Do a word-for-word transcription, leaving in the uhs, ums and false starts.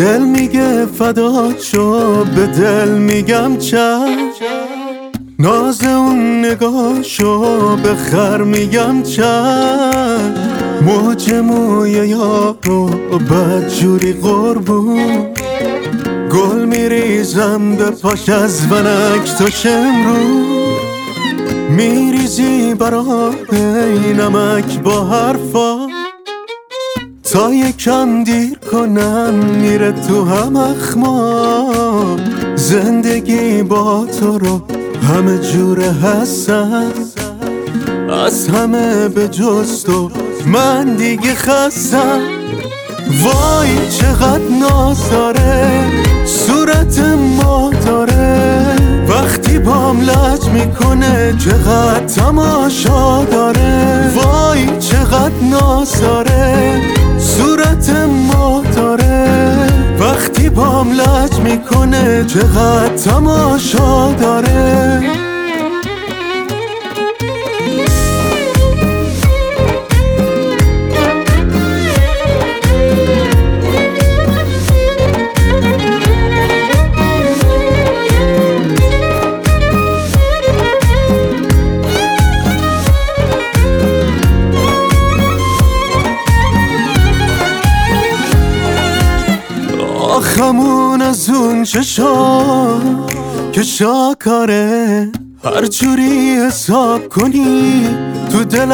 دل میگه فدا شو، به دل میگم چشم. ناز اون نگاهشو به خر میگم چشم. موج موی یارو بدجوری قربون، گل میریزم به پاش از ونک تا شمرو. میریزی برای نمک با حرفا، تا یکم دیر کنن میره تو هم اخما. زندگی با تو رو همه جوره هستم، از همه به جز تو من دیگه خستم. وای چقدر ناز داره، صورت ما داره، وقتی بام لج میکنه چقدر تماشا داره. وای چقدر ناز داره، صورت ما داره، وقتی بام لج میکنه چقدر تماشا داره. آخمون از اون چشا که شاکاره، هر جوری حساب کنی تو دلم